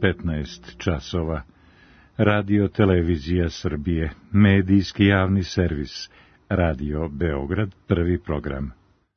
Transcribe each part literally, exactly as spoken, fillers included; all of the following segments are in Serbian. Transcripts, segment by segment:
petnaest časova. Radio Televizija Srbije, medijski javni servis, Radio Beograd, prvi program.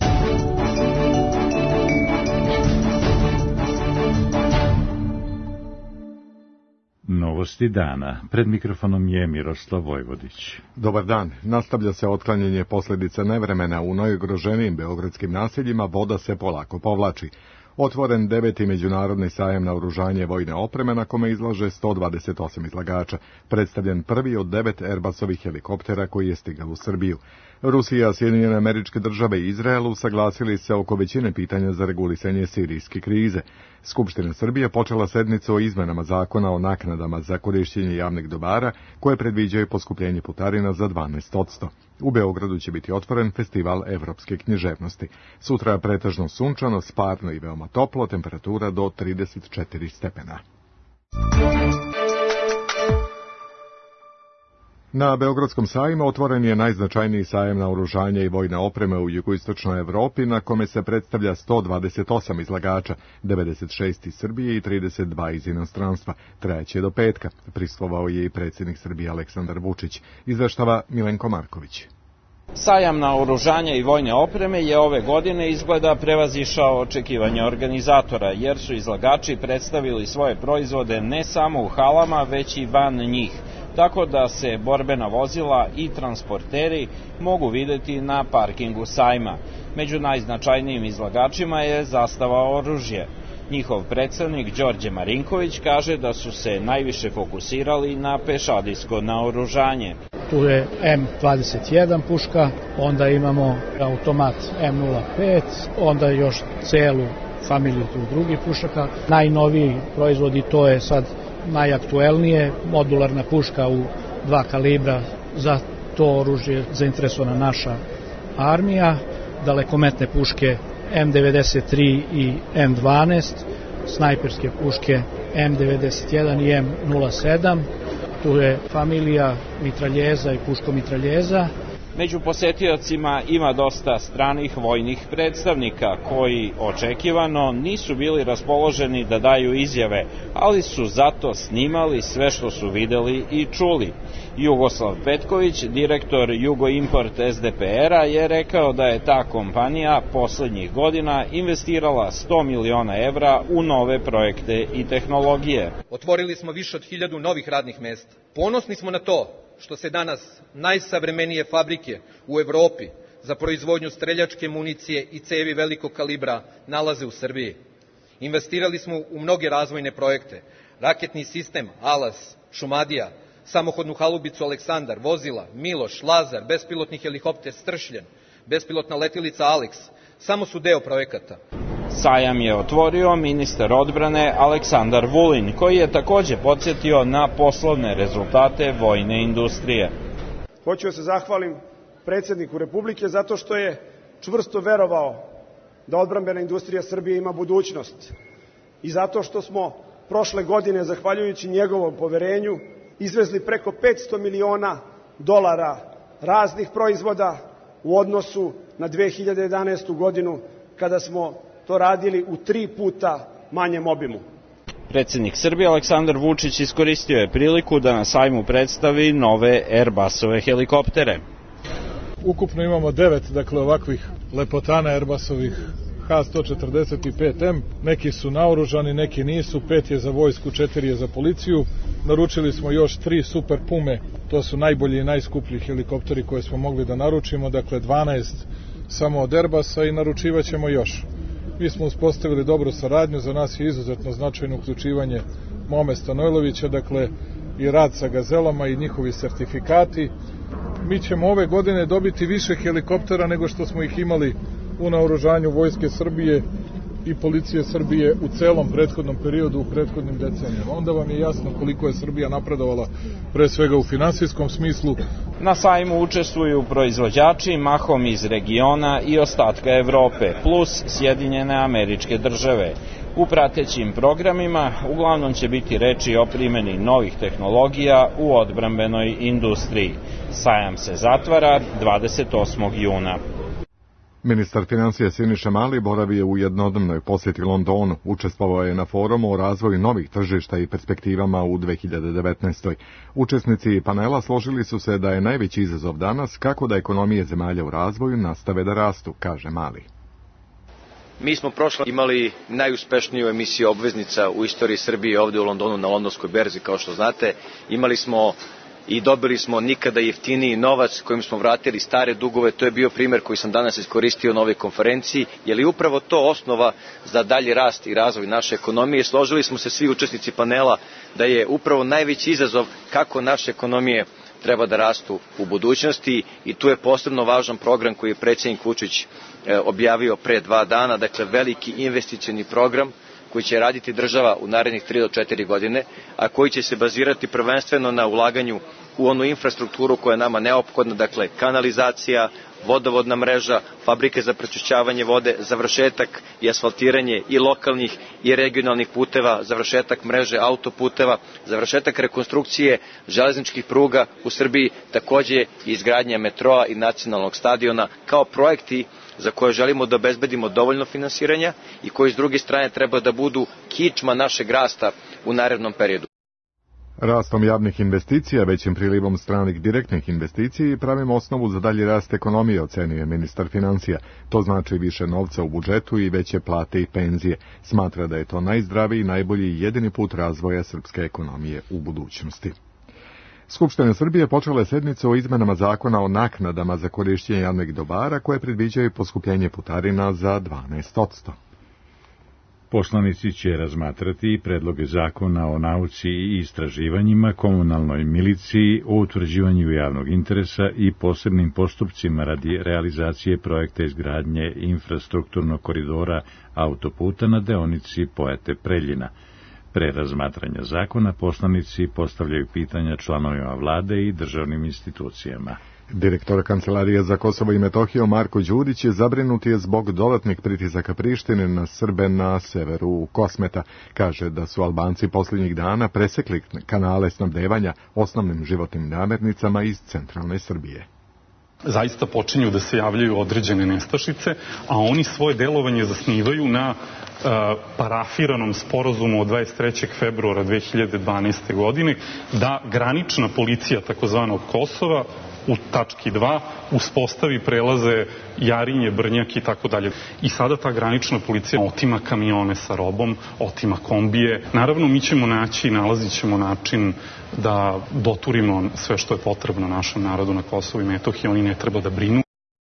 Novosti dana. Pred mikrofonom je Miroslav Vojvodić. Dobar dan. Nastavlja se otklanjanje posljedica nevremena u najugroženijim beogradskim naseljima, voda se polako povlači. Otvoren deveti međunarodni sajam naoružanja i vojne opreme na kome izlaže sto dvadeset osam izlagača. Predstavljen prvi od devet Airbusovih helikoptera koji je stigao u Srbiju. Rusija, Sjedinjene Američke Države i Izrael usaglasili se oko većine pitanja za regulisanje sirijske krize. Skupština Srbije počela sednicu o izmenama zakona o naknadama za korišćenje javnih dobara koje predviđaju poskupljenje putarina za dvanaest posto. U Beogradu će biti otvoren festival evropske književnosti. Sutra pretežno sunčano, sparno i veoma toplo, temperatura do trideset četiri stepena. Na Beogradskom sajmu otvoren je najznačajniji sajam naoružanja i vojne opreme u jugoistočnoj Evropi, na kome se predstavlja sto dvadeset osam izlagača, devedeset šest iz Srbije i trideset dva iz inostranstva. Trajaće do petka. Prisustvovao je i predsjednik Srbije Aleksandar Vučić. Izveštava Milenko Marković. Sajam naoružanja i vojne opreme je ove godine izgleda prevazišao očekivanja organizatora, jer su izlagači predstavili svoje proizvode ne samo u halama, već i van njih, tako da se borbena vozila i transporteri mogu videti na parkingu sajma. Među najznačajnijim izlagačima je Zastava oružje. Njihov predstavnik Đorđe Marinković kaže da su se najviše fokusirali na pešadijsko naoružanje. Tu je M dvadeset jedan puška, onda imamo automat M nula pet, onda još celu familiju tu drugih pušaka. Najnoviji proizvodi, to je sad najaktuelnije, modularna puška u dva kalibra, za to oružje zainteresovana naša armija, dalekometne puške M devedeset tri i M dvanaest, snajperske puške M devedeset jedan i M nula sedam, tu je familija mitraljeza i puškomitraljeza. Među posetiocima ima dosta stranih vojnih predstavnika koji očekivano nisu bili raspoloženi da daju izjave, ali su zato snimali sve što su videli i čuli. Jugoslav Petković, direktor Jugoimport S D P R-a, je rekao da je ta kompanija poslednjih godina investirala sto miliona evra u nove projekte i tehnologije. Otvorili smo više od hiljadu novih radnih mesta. Ponosni smo na to što se danas najsavremenije fabrike u Evropi za proizvodnju streljačke municije i cevi velikog kalibra nalaze u Srbiji. Investirali smo u mnoge razvojne projekte, raketni sistem Alas, Šumadija, samohodnu halubicu Aleksandar, vozila Miloš, Lazar, bespilotni helikopter Stršljen, bespilotna letilica Alex, samo su deo projekata. Sajam je otvorio ministar odbrane Aleksandar Vulin, koji je takođe podsjetio na poslovne rezultate vojne industrije. Hoću da se zahvalim predsjedniku Republike zato što je čvrsto verovao da odbrambena industrija Srbije ima budućnost i zato što smo prošle godine, zahvaljujući njegovom poverenju, izvezli preko petsto miliona dolara raznih proizvoda u odnosu na dve hiljade jedanaestu godinu, kada smo to radili u tri puta manjem obimu. Predsjednik Srbije Aleksandar Vučić iskoristio je priliku da na sajmu predstavi nove Airbusove helikoptere. Ukupno imamo devet, dakle, ovakvih lepotana Airbusovih H sto četrdeset pet M. Neki su naoružani, neki nisu, pet je za vojsku, četiri je za policiju. Naručili smo još tri Super Pume, to su najbolji i najskuplji helikopteri koje smo mogli da naručimo, dakle dvanaest samo od Airbusa i naručivat ćemo još. Mi smo uspostavili dobru saradnju, za nas je izuzetno značajno uključivanje Mome Stanojlovića, dakle i rad sa Gazelama i njihovi sertifikati. Mi ćemo ove godine dobiti više helikoptera nego što smo ih imali u naoružanju Vojske Srbije i Policije Srbije u celom prethodnom periodu, u prethodnim decenijama. Onda vam je jasno koliko je Srbija napredovala, pre svega u finansijskom smislu. Na sajmu učestvuju proizvođači mahom iz regiona i ostatka Evrope, plus Sjedinjene Američke Države. U pratećim programima uglavnom će biti reči o primjeni novih tehnologija u odbrambenoj industriji. Sajam se zatvara dvadeset osmog juna. Ministar financija Siniša Mali boravio u jednodnevnoj posjeti Londonu, učestvovao je na forumu o razvoju novih tržišta i perspektivama u dve hiljade devetnaestoj. Učesnici panela složili su se da je najveći izazov danas kako da ekonomije zemalja u razvoju nastave da rastu, kaže Mali. Mi smo prošle imali najuspešniju emisiju obveznica u istoriji Srbije ovdje u Londonu na londonskoj berzi, kao što znate. Imali smo i dobili smo nikada jeftiniji novac kojim smo vratili stare dugove. To je bio primjer koji sam danas iskoristio na ovoj konferenciji, jer je upravo to osnova za dalji rast i razvoj naše ekonomije. Složili smo se svi učesnici panela da je upravo najveći izazov kako naše ekonomije treba da rastu u budućnosti i tu je posebno važan program koji je predsjednik Vučić objavio pre dva dana, dakle veliki investicioni program koji će raditi država u narednih tri do četiri godine, a koji će se bazirati prvenstveno na ulaganju u onu infrastrukturu koja je nama neophodna, dakle kanalizacija, vodovodna mreža, fabrike za prečišćavanje vode, završetak i asfaltiranje i lokalnih i regionalnih puteva, završetak mreže autoputeva, završetak rekonstrukcije železničkih pruga u Srbiji, takođe i izgradnja metroa i nacionalnog stadiona, kao projekti za koje želimo da obezbedimo dovoljno finansiranja i koji s druge strane treba da budu kičma našeg rasta u narednom periodu. Rastom javnih investicija, većim prilivom stranih direktnih investicija i pravim osnovu za dalji rast ekonomije, ocenio je ministar financija. To znači više novca u budžetu i veće plate i penzije. Smatra da je to najzdraviji, najbolji i jedini put razvoja srpske ekonomije u budućnosti. Skupština Srbije počela je sednicu o izmenama zakona o naknadama za korišćenje javnih dobara koje predviđaju poskupljenje putarina za dvanaest posto. Poslanici će razmatrati i predloge zakona o nauci i istraživanjima, komunalnoj miliciji, o utvrđivanju javnog interesa i posebnim postupcima radi realizacije projekta izgradnje infrastrukturnog koridora autoputa na deonici Pojate-Preljina. Pre razmatranja zakona poslanici postavljaju pitanja članovima vlade i državnim institucijama. Direktor Kancelarije za Kosovo i Metohiju Marko Đurić je zabrinut je zbog dodatnih pritisaka Prištine na Srbe na severu Kosmeta. Kaže da su Albanci posljednjih dana presekli kanale snabdevanja osnovnim životnim namirnicama iz centralne Srbije. Zaista počinju da se javljaju određene nestašice, a oni svoje delovanje zasnivaju na uh, parafiranom sporazumu od dvadeset trećeg februara dve hiljade dvanaeste. godine da granična policija takozvanog Kosova u tački dva uspostavi prelaze Jarinje, Brnjak i tako dalje. I sada ta granična policija otima kamione sa robom, otima kombije. Naravno, mi ćemo naći i nalazit ćemo način da doturimo sve što je potrebno našem narodu na Kosovu i Metohiji. Oni ne treba da brinu.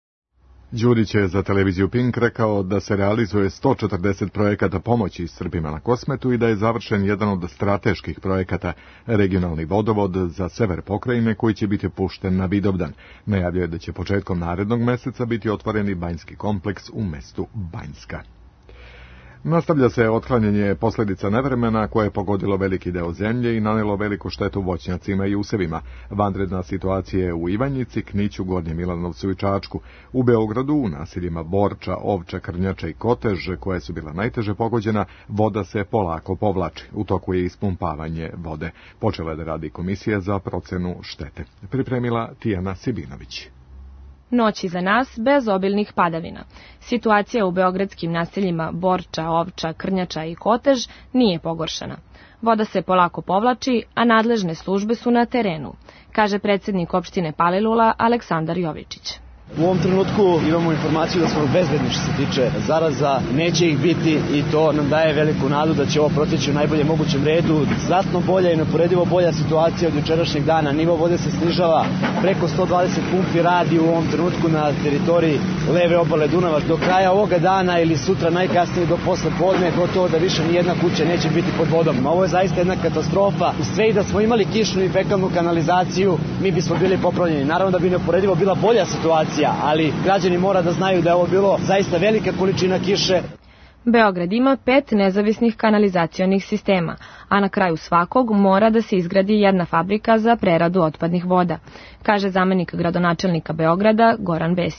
Đurić je za televiziju Pink rekao da se realizuje sto četrdeset projekata pomoći Srbima na Kosmetu i da je završen jedan od strateških projekata, regionalni vodovod za sever pokrajine koji će biti pušten na Vidovdan. Najavljuje da će početkom narednog meseca biti otvoreni banjski kompleks u mestu Banjska. Nastavlja se otklanjanje posljedica nevremena koje je pogodilo veliki deo zemlje i nanelo veliku štetu voćnjacima i usevima. Vanredna situacija je u Ivanjici, Kniću, Gornjem Milanovcu i Čačku. U Beogradu, u naseljima Borča, Ovča, Krnjača i Kotež, koje su bila najteže pogođena, voda se polako povlači. U toku je ispumpavanje vode. Počela je da radi komisija za procenu štete. Pripremila Tijana Sibinović. Noć iza nas bez obilnih padavina. Situacija u beogradskim naseljima Borča, Ovča, Krnjača i Kotež nije pogoršana. Voda se polako povlači, a nadležne službe su na terenu, kaže predsjednik opštine Palilula Aleksandar Jovičić. U ovom trenutku imamo informaciju da smo bezbedni što se tiče zaraza, neće ih biti i to nam daje veliku nadu da će ovo proteći u najboljem mogućem redu. Znatno bolja i neuporedivo bolja situacija od jučerašnjeg dana. Nivo vode se snižava, preko sto dvadeset pumpi radi u ovom trenutku na teritoriji leve obale Dunava. Do kraja ovoga dana ili sutra najkasnije do posle podne gotovo da više nijedna kuća neće biti pod vodom. Ovo je zaista jedna katastrofa. Sve i da smo imali kišnu i fekalnu kanalizaciju, mi bismo bili popravljeni. Naravno da bi neuporedivo bila bolja situacija, ali građani mora da znaju da je ovo bilo zaista velika količina kiše. Beograd ima pet nezavisnih kanalizacionih sistema, a na kraju svakog mora da se izgradi jedna fabrika za preradu otpadnih voda, kaže zamenik gradonačelnika Beograda Goran Besić.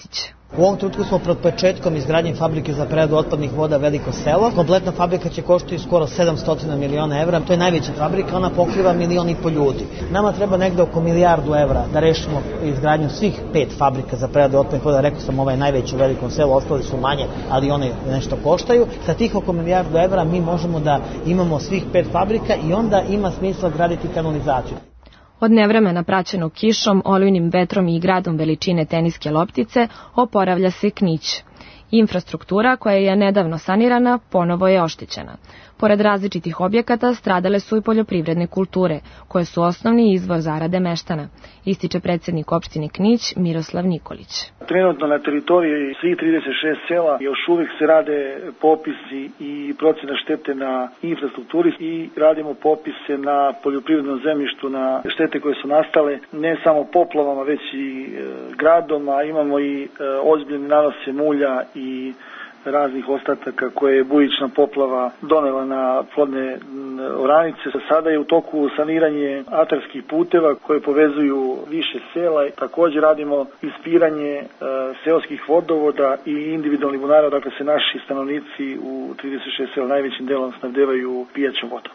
U ovom trenutku smo pred početkom izgradnje fabrike za preradu otpadnih voda Veliko Selo. Kompletna fabrika će koštati skoro sedamsto miliona evra. To je najveća fabrika, ona pokriva milion i po ljudi. Nama treba negde oko milijardu evra da rešimo izgradnju svih pet fabrika za preradu otpadnih voda. Rekao sam, ovaj najveći u Velikom Selu, ostali su manje, ali one nešto koštaju. Sa tih oko milijardu evra mi možemo da imamo svih pet fabrika i onda ima smisla graditi kanalizaciju. Od nevremena praćenog kišom, olujnim vetrom i gradom veličine teniske loptice oporavlja se Knić. Infrastruktura koja je nedavno sanirana ponovo je oštećena. Pored različitih objekata stradale su i poljoprivredne kulture, koje su osnovni izvor zarade meštana, ističe predsjednik opštine Knić Miroslav Nikolić. Trenutno na teritoriji svih trideset šest sela još uvijek se rade popisi i procena štete na infrastrukturi i radimo popise na poljoprivrednom zemljištu, na štete koje su nastale ne samo poplavama, već i gradom, a imamo i ozbiljne nanose mulja i raznih ostataka koje je bujična poplava donela na plodne oranice. Sada je u toku saniranje atarskih puteva koje povezuju više sela. Također radimo ispiranje e, seoskih vodovoda i individualnih bunara, dakle se naši stanovnici u trideset šest sela najvećim delom snabdevaju pijaćom vodom.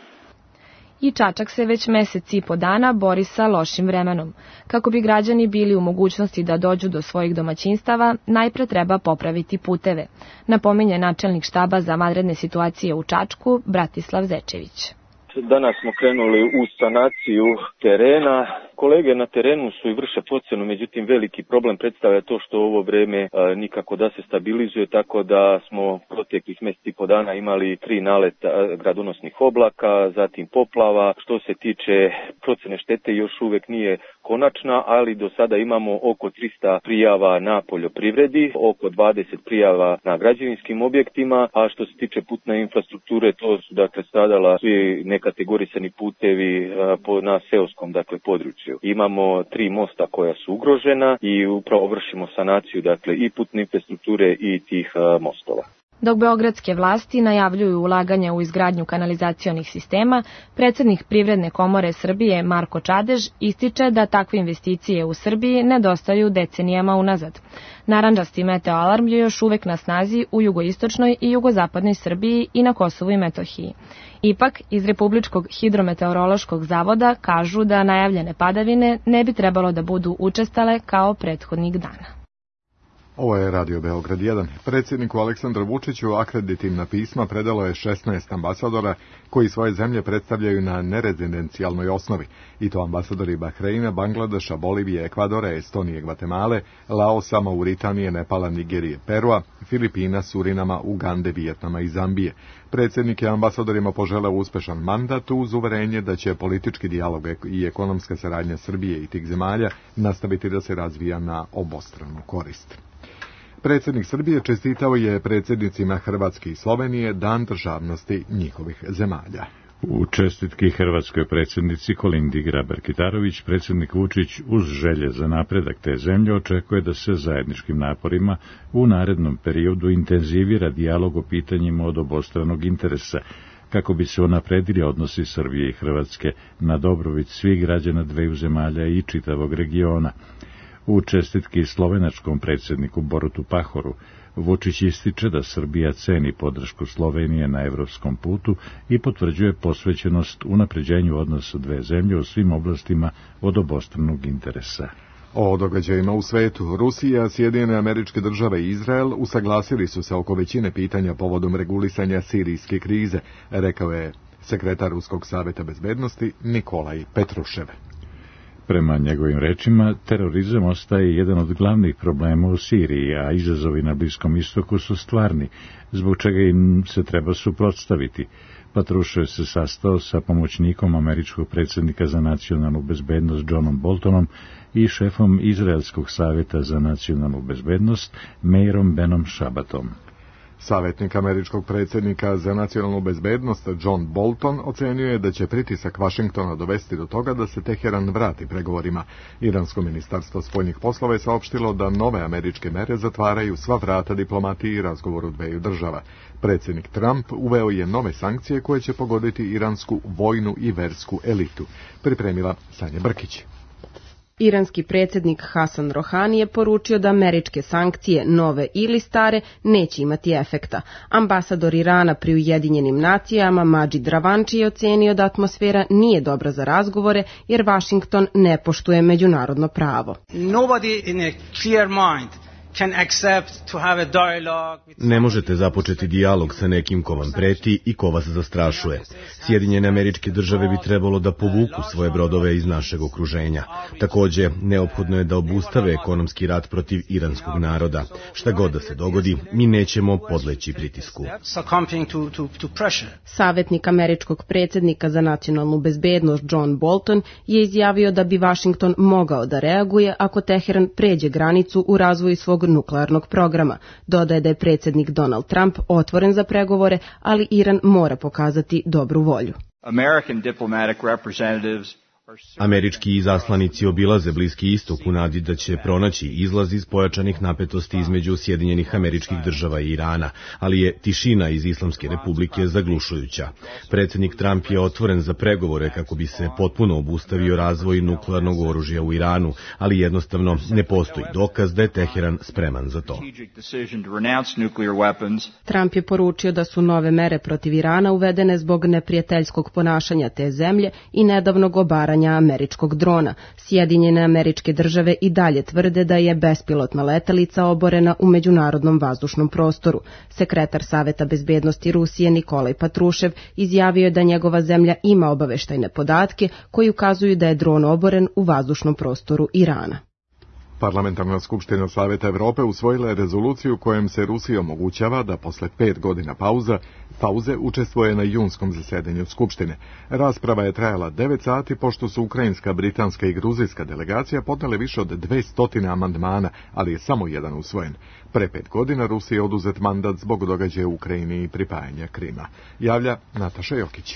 I Čačak se već mesec i po dana bori sa lošim vremenom. Kako bi građani bili u mogućnosti da dođu do svojih domaćinstava, najpre treba popraviti puteve, napominje načelnik štaba za vanredne situacije u Čačku, Bratislav Zečević. Danas smo krenuli u sanaciju terena. Kolege na terenu su i vrše procenu, međutim veliki problem predstavlja to što ovo vreme a, nikako da se stabilizuje, tako da smo proteklih mjeseci i po dana imali tri naleta gradonosnih oblaka, zatim poplava. Što se tiče procene štete još uvijek nije konačna, ali do sada imamo oko trista prijava na poljoprivredi, oko dvadeset prijava na građevinskim objektima, a što se tiče putne infrastrukture, to su dakle stradala svi nekategorisani putevi a, po, na seoskom dakle području. Imamo tri mosta koja su ugrožena i upravo vršimo sanaciju dakle i putne infrastrukture i tih a, mostova. Dok beogradske vlasti najavljuju ulaganja u izgradnju kanalizacionih sistema, predsjednik Privredne komore Srbije Marko Čadež ističe da takve investicije u Srbiji nedostaju decenijama unazad. Narandžasti meteoalarm je još uvek na snazi u jugoistočnoj i jugozapadnoj Srbiji i na Kosovu i Metohiji. Ipak, iz Republičkog hidrometeorološkog zavoda kažu da najavljene padavine ne bi trebalo da budu učestale kao prethodnih dana. Ovo je Radio Beograd jedan. Predsjedniku Aleksandru Vučiću akreditivna pisma predalo je šesnaest ambasadora koji svoje zemlje predstavljaju na nerezidencijalnoj osnovi. I to ambasadori Bahreina, Bangladeša, Bolivije, Ekvadora, Estonije, Gvatemale, Laosa, Mauritanije, Nepala, Nigerije, Perua, Filipina, Surinama, Ugande, Vijetnama i Zambije. Predsjednik je ambasadorima poželeo uspešan mandat uz uverenje da će politički dijalog i ekonomska saradnja Srbije i tih zemalja nastaviti da se razvija na obostranu korist. Predsjednik Srbije čestitao je predsjednicima Hrvatske i Slovenije Dan državnosti njihovih zemalja. U čestitki hrvatskoj predsjednici Kolindi Grabar-Kitarović, predsjednik Vučić uz želje za napredak te zemlje očekuje da se zajedničkim naporima u narednom periodu intenzivira dijalog o pitanjima od obostranog interesa, kako bi se unapredili odnosi Srbije i Hrvatske na dobrobit svih građana dveju zemalja i čitavog regiona. U čestitki slovenačkom predsjedniku Borutu Pahoru, Vučić ističe da Srbija ceni podršku Slovenije na evropskom putu i potvrđuje posvećenost unapređenju odnosa dve zemlje u svim oblastima od obostranog interesa. O događajima u svetu, Rusija, Sjedinjene Američke Države i Izrael usaglasili su se oko većine pitanja povodom regulisanja sirijske krize, rekao je sekretar Ruskog saveta bezbednosti Nikolaj Petrušev. Prema njegovim rečima, terorizam ostaje jedan od glavnih problema u Siriji, a izazovi na Bliskom istoku su stvarni, zbog čega im se treba suprotstaviti. Patrušev se sastao sa pomoćnikom američkog predsjednika za nacionalnu bezbednost Johnom Boltonom i šefom Izraelskog savjeta za nacionalnu bezbednost Meirom Benom Šabatom. Savjetnik američkog predsjednika za nacionalnu bezbednost John Bolton ocenio je da će pritisak Vašingtona dovesti do toga da se Teheran vrati pregovorima. Iransko ministarstvo spoljnih poslova je saopštilo da nove američke mere zatvaraju sva vrata diplomatiji i razgovoru dveju država. Predsjednik Trump uveo je nove sankcije koje će pogoditi iransku vojnu i versku elitu. Pripremila Sanja Brkić. Iranski predsjednik Hasan Rohani je poručio da američke sankcije, nove ili stare, neće imati efekta. Ambasador Irana pri Ujedinjenim nacijama Majid Ravanči je ocenio da atmosfera nije dobra za razgovore jer Vašington ne poštuje međunarodno pravo. Nobody in a clear mind can accept to have a dialogue. Ne možete započeti dijalog sa nekim ko vam preti i ko vas zastrašuje. Sjedinjene Američke Države bi trebalo da povuku svoje brodove iz našeg okruženja. Takođe, neophodno je da obustave ekonomski rat protiv iranskog naroda. Šta god da se dogodi, mi nećemo podleći pritisku. Savetnik američkog predsjednika za nacionalnu bezbednost John Bolton je izjavio da bi Vašington mogao da reaguje ako Teheran pređe granicu u razvoju svog nuklearnog programa. Dodaje da je predsjednik Donald Trump otvoren za pregovore, ali Iran mora pokazati dobru volju. American diplomatic representatives Američki izaslanici obilaze Bliski istok u nadi da će pronaći izlaz iz pojačanih napetosti između Sjedinjenih Američkih Država i Irana, ali je tišina iz Islamske republike zaglušujuća. Predsjednik Trump je otvoren za pregovore kako bi se potpuno obustavio razvoj nuklearnog oružja u Iranu, ali jednostavno ne postoji dokaz da je Teheran spreman za to. Trump je poručio da su nove mere protiv Irana uvedene zbog neprijateljskog ponašanja te zemlje i nedavnog obaranja američkog drona. Sjedinjene Američke Države i dalje tvrde da je bespilotna letelica oborena u međunarodnom vazdušnom prostoru. Sekretar Saveta bezbednosti Rusije Nikolaj Patrušev izjavio je da njegova zemlja ima obaveštajne podatke koji ukazuju da je dron oboren u vazdušnom prostoru Irana. Parlamentarna skupština Saveta Evrope usvojila je rezoluciju kojom se Rusiji omogućava da posle pet godina pauza, pauze učestvuje na junskom zasedanju skupštine. Rasprava je trajala devet sati pošto su ukrajinska, britanska i gruzijska delegacija podnele više od dvesta amandmana, ali je samo jedan usvojen. Pre pet godina Rusiji je oduzet mandat zbog događaja u Ukrajini i pripajanja Krima. Javlja Nataša Jokić.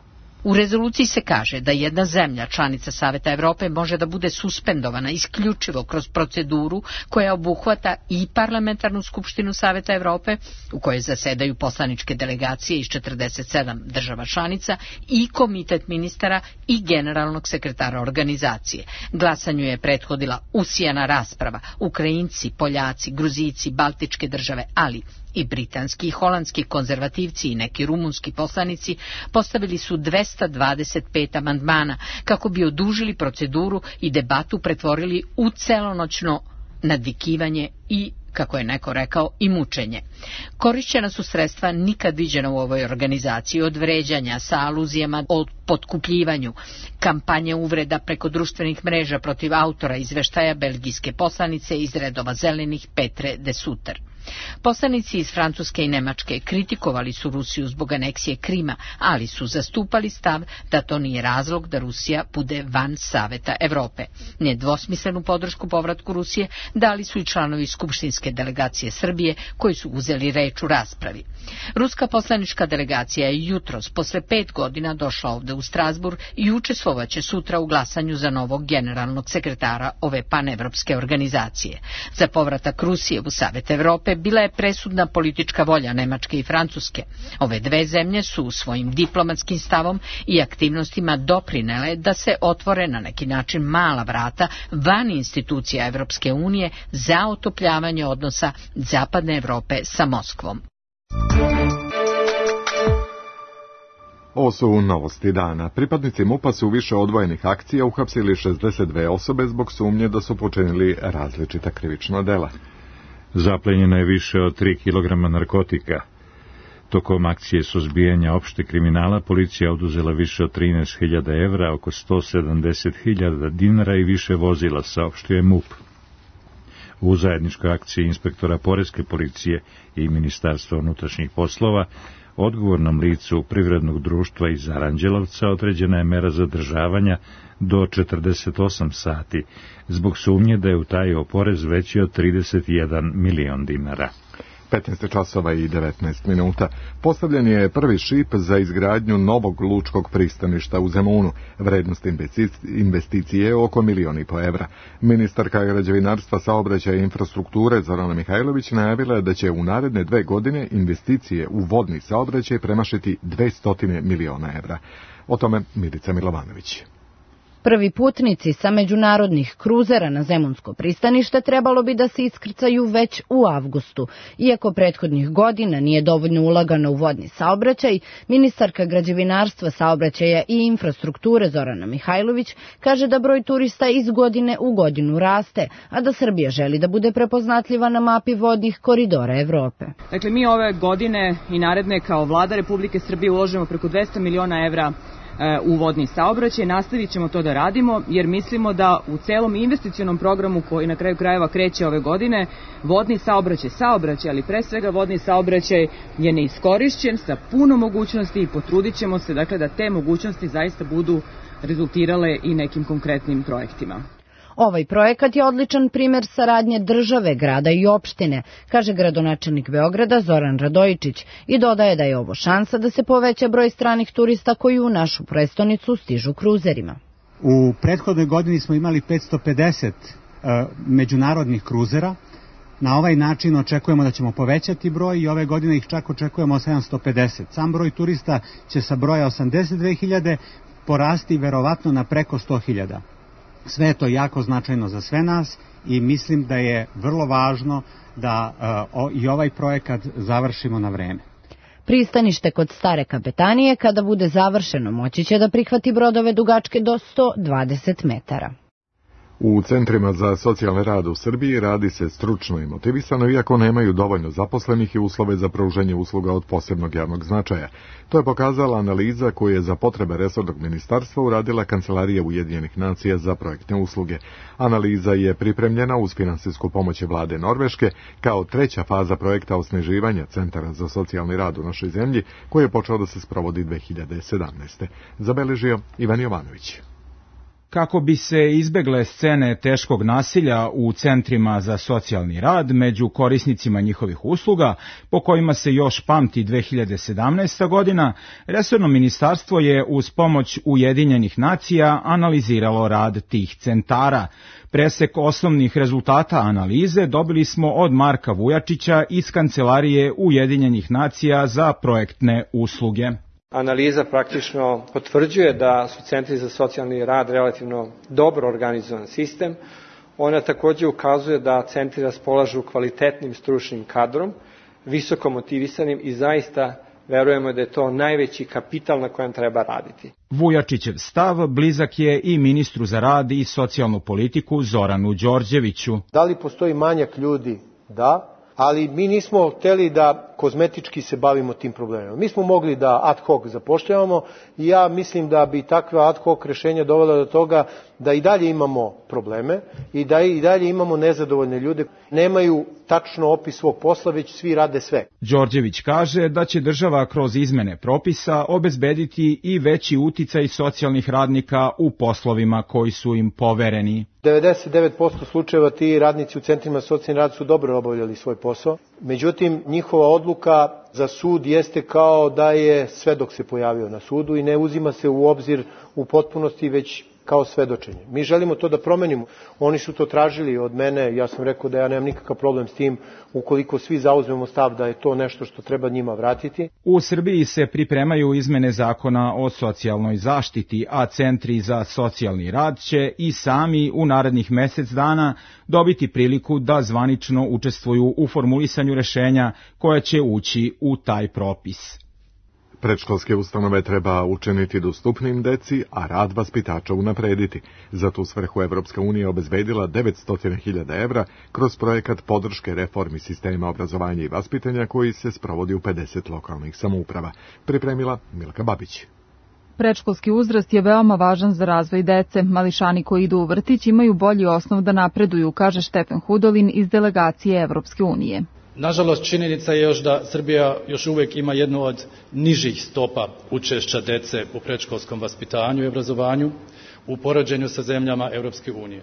U rezoluciji se kaže da jedna zemlja, članica Saveta Evrope, može da bude suspendovana isključivo kroz proceduru koja obuhvata i Parlamentarnu skupštinu Saveta Evrope, u kojoj zasedaju poslaničke delegacije iz četrdeset sedam država članica, i komitet ministara i generalnog sekretara organizacije. Glasanju je prethodila usijana rasprava. Ukrajinci, Poljaci, Gruzijci, Baltičke države, ali i britanski i holandski konzervativci i neki rumunski poslanici postavili su dvesta dvadeset pet amandmana kako bi odužili proceduru i debatu pretvorili u celonoćno nadvikivanje i, kako je neko rekao, i mučenje. Korišćena su sredstva nikad viđena u ovoj organizaciji, od vređanja sa aluzijama o potkupljivanju, kampanje uvreda preko društvenih mreža protiv autora izveštaja belgijske poslanice iz redova zelenih Petre de Sutter. Poslanici iz Francuske i Nemačke kritikovali su Rusiju zbog aneksije Krima, ali su zastupali stav da to nije razlog da Rusija bude van Saveta Evrope. Nedvosmislenu podršku povratku Rusije dali su i članovi skupštinske delegacije Srbije koji su uzeli reč u raspravi. Ruska poslanička delegacija je jutros posle pet godina došla ovde u Strazburg i učestvovaće sutra u glasanju za novog generalnog sekretara ove panevropske organizacije. Za povratak Rusije u Savet Evrope bila je presudna politička volja Nemačke i Francuske. Ove dve zemlje su svojim diplomatskim stavom i aktivnostima doprinele da se otvore na neki način mala vrata van institucija Evropske unije za otopljavanje odnosa Zapadne Evrope sa Moskvom. Ovo su novosti dana. Pripadnici MUP-a su više odvojenih akcija uhapsili šezdeset dve osobe zbog sumnje da su počinili različita krivična dela. Zaplenjeno je više od tri kilograma narkotika. Tokom akcije suzbijanja opšte kriminala policija oduzela više od trinaest hiljada evra, oko sto sedamdeset hiljada dinara i više vozila, saopštio je MUP. U zajedničkoj akciji inspektora poreske policije i Ministarstva unutrašnjih poslova odgovornom licu privrednog društva iz Aranđelovca određena je mera zadržavanja do četrdeset osam sati, zbog sumnje da je utajio porez veći od trideset jedan milion dinara. petnaest časova i devetnaest minuta. Postavljen je prvi šip za izgradnju novog lučkog pristaništa u Zemunu. Vrednost investicije je oko milion i po evra. Ministarka građevinarstva, saobraćaja i infrastrukture Zorana Mihajlović najavila je da će u naredne dve godine investicije u vodni saobraćaj premašiti dvesta miliona evra. O tome Milica Milovanović. Prvi putnici sa međunarodnih kruzera na Zemunsko pristanište trebalo bi da se iskrcaju već u avgustu. Iako prethodnih godina nije dovoljno ulagano u vodni saobraćaj, ministarka građevinarstva, saobraćaja i infrastrukture Zorana Mihajlović kaže da broj turista iz godine u godinu raste, a da Srbija želi da bude prepoznatljiva na mapi vodnih koridora Evrope. Dakle, mi ove godine i naredne kao vlada Republike Srbije uložimo preko dvesta miliona evra u vodni saobraćaj. Nastavit ćemo to da radimo jer mislimo da u celom investicionom programu koji na kraju krajeva kreće ove godine, vodni saobraćaj, saobraćaj, ali pre svega vodni saobraćaj je neiskorišćen sa puno mogućnosti i potrudit ćemo se dakle, da te mogućnosti zaista budu rezultirale i nekim konkretnim projektima. Ovaj projekat je odličan primer saradnje države, grada i opštine, kaže gradonačelnik Beograda Zoran Radojičić i dodaje da je ovo šansa da se poveća broj stranih turista koji u našu prestonicu stižu kruzerima. U prethodnoj godini smo imali petsto pedeset uh, međunarodnih kruzera. Na ovaj način očekujemo da ćemo povećati broj i ove godine ih čak očekujemo sedamsto pedeset. Sam broj turista će sa broja osamdeset dve hiljade porasti verovatno na preko sto hiljada. Sve je to jako značajno za sve nas i mislim da je vrlo važno da uh, o, i ovaj projekat završimo na vreme. Pristanište kod Stare kapetanije, kada bude završeno, moći će da prihvati brodove dugačke do sto dvadeset metara. U centrima za socijalni rad u Srbiji radi se stručno i motivisano, iako nemaju dovoljno zaposlenih i uslove za pružanje usluga od posebnog javnog značaja. To je pokazala analiza koju je za potrebe resornog ministarstva uradila Kancelarija Ujedinjenih nacija za projektne usluge. Analiza je pripremljena uz finansijsku pomoć vlade Norveške kao treća faza projekta osnaživanja centara za socijalni rad u našoj zemlji, koji je počeo da se sprovodi dve hiljade sedamnaeste. Zabeležio Ivan Jovanović. Kako bi se izbegle scene teškog nasilja u centrima za socijalni rad među korisnicima njihovih usluga, po kojima se još pamti dve hiljade sedamnaesta. godina, resorno ministarstvo je uz pomoć Ujedinjenih nacija analiziralo rad tih centara. Presek osnovnih rezultata analize dobili smo od Marka Vujačića iz Kancelarije Ujedinjenih nacija za projektne usluge. Analiza praktično potvrđuje da su centri za socijalni rad relativno dobro organizovan sistem. Ona takođe ukazuje da centri raspolažu kvalitetnim stručnim kadrom, visoko motivisanim i zaista verujemo da je to najveći kapital na kojem treba raditi. Vujačićev stav blizak je i ministru za rad i socijalnu politiku Zoranu Đorđeviću. Da li postoji manjak ljudi? Da. Ali mi nismo hteli da kozmetički se bavimo tim problemima. Mi smo mogli da ad hoc zapošljavamo i ja mislim da bi takva ad hoc rešenja dovela do toga da i dalje imamo probleme i da i dalje imamo nezadovoljne ljude. Nemaju tačno opis svog posla, već svi rade sve. Đorđević kaže da će država kroz izmene propisa obezbediti i veći uticaj socijalnih radnika u poslovima koji su im povereni. devedeset devet posto slučajeva ti radnici u centrima socijalni rad su dobro obavljali svoj posao. Međutim, njihova odluka za sud jeste kao da je svedok se pojavio na sudu i ne uzima se u obzir u potpunosti, već kao svedočenje. Mi želimo to da promenimo. Oni su to tražili od mene, ja sam rekao da ja nemam nikakav problem s tim ukoliko svi zauzmemo stav da je to nešto što treba njima vratiti. U Srbiji se pripremaju izmene zakona o socijalnoj zaštiti, a centri za socijalni rad će i sami u narednih mesec dana dobiti priliku da zvanično učestvuju u formulisanju rešenja koja će ući u taj propis. Predškolske ustanove treba učiniti dostupnim deci, a rad vaspitača unaprediti. Za tu svrhu Evropska unija obezbedila devetsto hiljada evra kroz projekat podrške reformi sistema obrazovanja i vaspitanja koji se sprovodi u pedeset lokalnih samouprava. Pripremila Milka Babić. Predškolski uzrast je veoma važan za razvoj dece. Mališani koji idu u vrtić imaju bolji osnov da napreduju, kaže Štefan Hudolin iz delegacije Evropske unije. Nažalost, činjenica je još da Srbija još uvek ima jednu od nižih stopa učešća dece u predškolskom vaspitanju i obrazovanju u poređenju sa zemljama Evropske unije.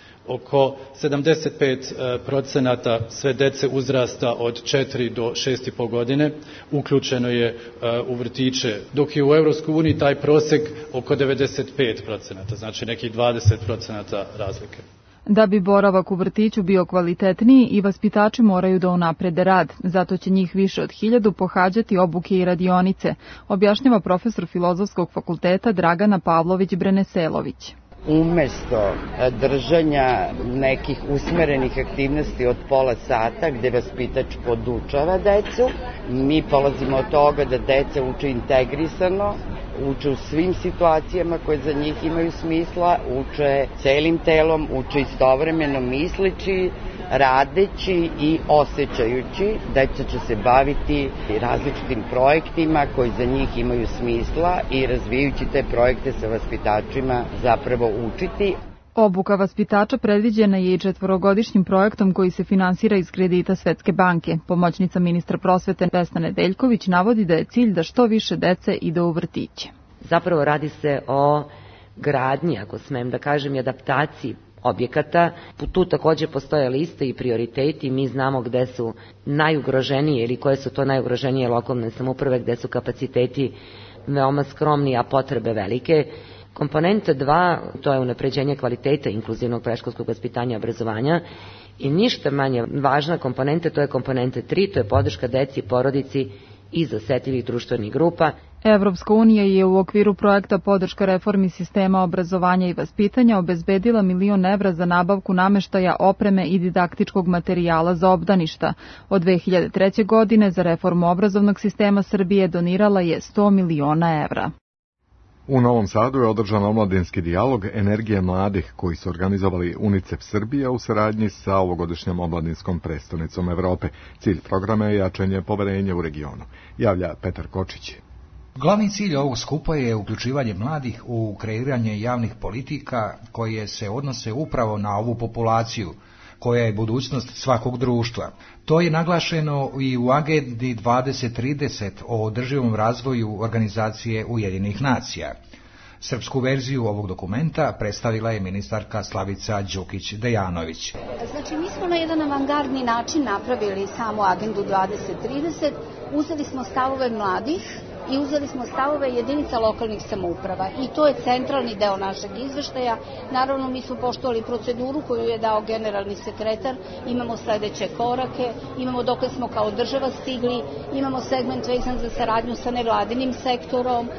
Oko sedamdeset pet procenata sve dece uzrasta od četiri do šest i po godine uključeno je u vrtiće, dok je u Evropskoj uniji taj prosek oko devedeset pet procenata, znači nekih dvadeset procenata razlike. Da bi boravak u vrtiću bio kvalitetniji i vaspitači moraju da unaprede rad, zato će njih više od hiljadu pohađati obuke i radionice, objašnjava profesor Filozofskog fakulteta Dragana Pavlović Breneselović. Umesto držanja nekih usmerenih aktivnosti od pola sata gde vaspitač podučava decu, mi polazimo od toga da deca uče integrisano, uče u svim situacijama koje za njih imaju smisla, uče celim telom, uče istovremeno misleći, radeći i osjećajući. Deca će se baviti različitim projektima koji za njih imaju smisla i razvijajući te projekte sa vaspitačima zapravo učiti. Obuka vaspitača predviđena je i četvorogodišnjim projektom koji se finansira iz kredita Svetske banke. Pomoćnica ministra prosvete Vesna Nedeljković navodi da je cilj da što više dece ide u vrtiće. Zapravo radi se o gradnji, ako smem da kažem, i adaptaciji objekata. Tu takođe postoje liste i prioriteti. Mi znamo gde su najugroženije ili koje su to najugroženije lokalne samouprave, gde su kapaciteti veoma skromni, a potrebe velike. Komponenta dva, to je unapređenje kvaliteta inkluzivnog predškolskog vaspitanja i obrazovanja, i ništa manje važna komponenta, to je komponenta tri, to je podrška deci i porodici iz osetljivih društvenih grupa. Evropska unija je u okviru projekta podrška reformi sistema obrazovanja i vaspitanja obezbedila milion evra za nabavku nameštaja, opreme i didaktičkog materijala za obdaništa. Od dve hiljade treće. godine za reformu obrazovnog sistema Srbije donirala je sto miliona evra. U Novom Sadu je održan omladinski dijalog Energije mladih koji su organizovali UNICEF Srbija u saradnji sa ovogodišnjom omladinskom prestonicom Evrope. Cilj programa je jačanje poverenja u regionu, javlja Petar Kočić. Glavni cilj ovog skupa je uključivanje mladih u kreiranje javnih politika koje se odnose upravo na ovu populaciju, koja je budućnost svakog društva. To je naglašeno i u agendi dvadeset trideset o održivom razvoju Organizacije Ujedinjenih nacija. Srpsku verziju ovog dokumenta predstavila je ministarka Slavica Đukić-Dejanović. Znači, mi smo na jedan avangardni način napravili samu agendu dvadeset trideset, uzeli smo stavove mladih i uzeli smo stavove jedinica lokalnih samouprava i to je centralni deo našeg izveštaja. Naravno, mi smo poštovali proceduru koju je dao generalni sekretar, imamo sledeće korake, imamo dokle smo kao država stigli, imamo segment vezan za saradnju sa nevladinim sektorom,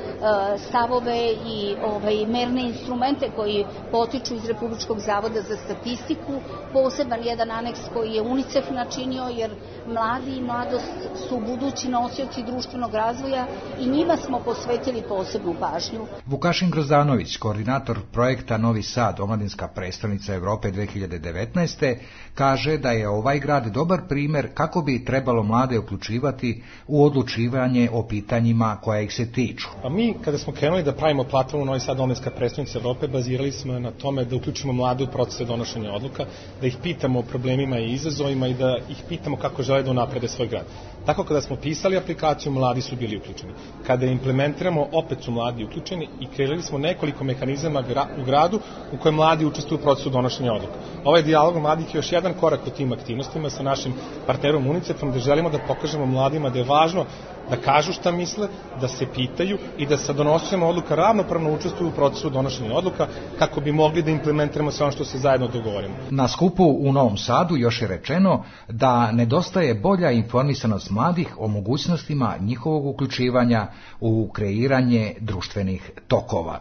stavove i ovaj, merne instrumente koji potiču iz Republičkog zavoda za statistiku, poseban jedan aneks koji je UNICEF načinio, jer mladi i mladost su budući nosioci društvenog razvoja i njima smo posvetili posebnu pažnju. Vukašin Grozdanović, koordinator projekta Novi Sad, omladinska predstavnica Evrope dve hiljade devetnaeste. kaže da je ovaj grad dobar primer kako bi trebalo mlade uključivati u odlučivanje o pitanjima koja ih se tiču. A mi, kada smo krenuli da pravimo platformu Novi Sad, omladinska predstavnica Evrope, bazirali smo na tome da uključimo mlade u procese donošenja odluka, da ih pitamo o problemima i izazovima i da ih pitamo kako žele da unaprede svoj grad. Tako kada smo pisali aplikaciju, mladi su bili uključeni. Kada je implementiramo, opet su mladi uključeni i kreirali smo nekoliko mehanizama u gradu u kojem mladi učestvuju u procesu donošenja odluka. Ovaj dijalog mladih je još jedan korak u tim aktivnostima sa našim partnerom UNICEF-om, gde želimo da pokažemo mladima da je važno da kažu šta misle, da se pitaju i da sa donošenjem odluka ravnopravno učestvuju u procesu donošenja odluka kako bi mogli da implementiramo sve ono što se zajedno dogovorimo. Na skupu u Novom Sadu još je rečeno da nedostaje bolja informisanost mladih o mogućnostima njihovog uključivanja u kreiranje društvenih tokova.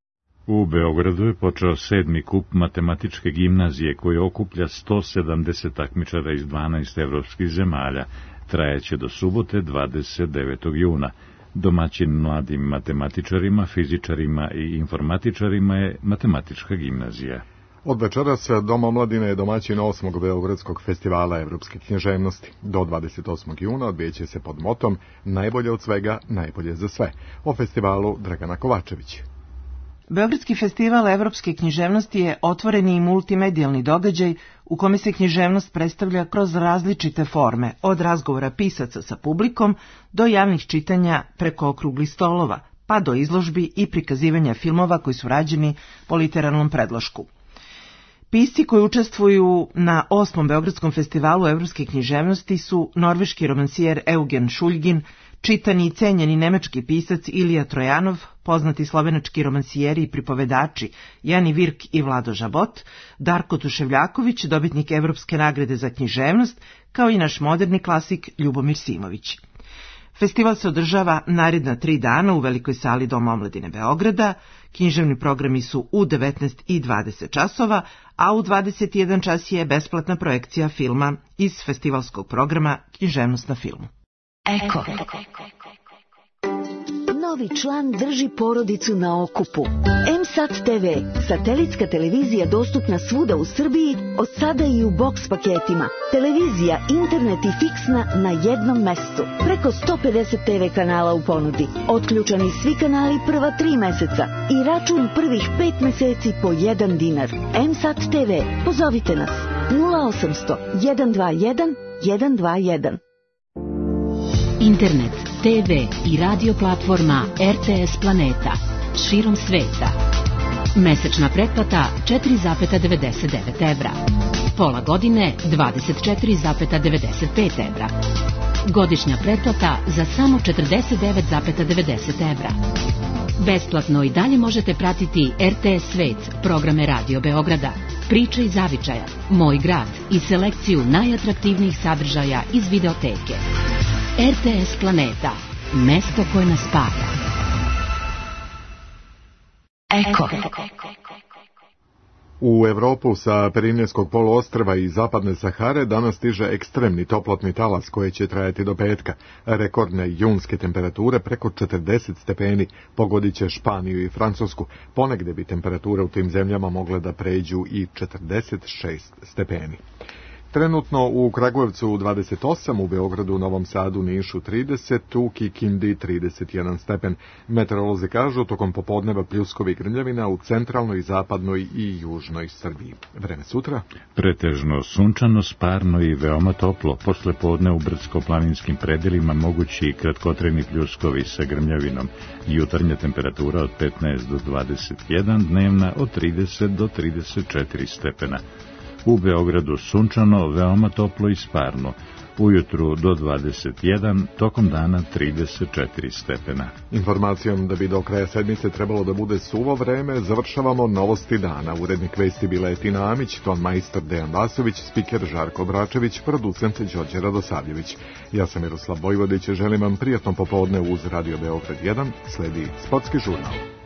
U Beogradu je počeo sedmi kup matematičke gimnazije koji okuplja sto sedamdeset takmičara iz dvanaest evropskih zemalja. Trajeće do subote dvadeset devetog juna. Domaćin mladim matematičarima, fizičarima i informatičarima je matematička gimnazija. Od večeras Dom omladine je domaćin osmog Beogradskog festivala evropske književnosti. Do dvadeset osmog juna odvijeće se pod motom Najbolje od svega, najbolje za sve. O festivalu Dragana Kovačević. Beogradski festival evropske književnosti je otvoreni i multimedijalni događaj u kome se književnost predstavlja kroz različite forme, od razgovora pisaca sa publikom do javnih čitanja preko okruglih stolova, pa do izložbi i prikazivanja filmova koji su rađeni po literarnom predlošku. Pisci koji učestvuju na osmom Beogradskom festivalu evropske književnosti su norveški romansijer Eugen Šuljgin, čitani i cenjeni nemački pisac Ilija Trojanov, poznati slovenački romansijeri i pripovedači Jani Virk i Vlado Žabot, Darko Tuševljaković, dobitnik Evropske nagrade za književnost, kao i naš moderni klasik Ljubomir Simović. Festival se održava naredna tri dana u Velikoj sali Doma omladine Beograda. Književni programi su u devetnaest i dvadeset časova, a u dvadeset jedan čas je besplatna projekcija filma iz festivalskog programa Književnost na filmu. Eko. Novi član drži porodicu na okupu. M-Sat te ve, satelitska televizija dostupna svuda u Srbiji, od sada i u boks paketima. Televizija, internet i fiksna na jednom mestu. Preko sto pedeset te ve kanala u ponudi. Otključani svi kanali prva tri meseca i račun prvih pet meseci po jedan dinar. M-Sat te ve, pozovite nas nula osamsto jedan dva jedan jedan dva jedan. Internet, te ve i radio platforma er te es Planeta širom sveta. Mesečna pretplata četiri zarez devedeset devet evra. Pola godine dvadeset četiri zarez devedeset pet evra. Godišnja pretplata za samo četrdeset devet zarez devedeset evra. Besplatno i dalje možete pratiti er te es Svet, programe Radio Beograda, Priče iz zavičaja, Moj grad i selekciju najatraktivnijih sadržaja iz videoteke. er te es Planeta, mesto koje nas spaja. Eko. U Evropu sa Pirinejskog poluostrva i zapadne Sahare danas stiže ekstremni toplotni talas koji će trajati do petka. Rekordne junske temperature preko četrdeset stepeni pogodit će Španiju i Francusku. Ponegde bi temperature u tim zemljama mogle da pređu i četrdeset šest stepeni. Trenutno u Kragujevcu dvadeset osam, u Beogradu, Novom Sadu, Nišu trideset, u Kikindi trideset jedan stepen. Meteorolozi kažu tokom popodneva pljuskovi grmljavina u centralnoj, zapadnoj i južnoj Srbiji. Vreme sutra? Pretežno sunčano, sparno i veoma toplo. Posle podne u brdsko-planinskim predelima mogući i kratkotrajni pljuskovi sa grmljavinom. Jutarnja temperatura od petnaest do dvadeset jedan, dnevna od trideset do trideset četiri stepena. U Beogradu sunčano, veoma toplo i sparno. Ujutru do dvadeset jedan, tokom dana trideset četiri stepena. Informacijom da bi do kraja sedmice trebalo da bude suvo vreme, završavamo novosti dana. Urednik vesti bila Tina Amić, ton majstor Dejan Vasović, spiker Žarko Bračević, producent Đorđe Radosavljević. Ja sam Miroslav Vojvodić, želim vam prijatno popodne uz Radio Beograd jedan, sledi sportski žurnal.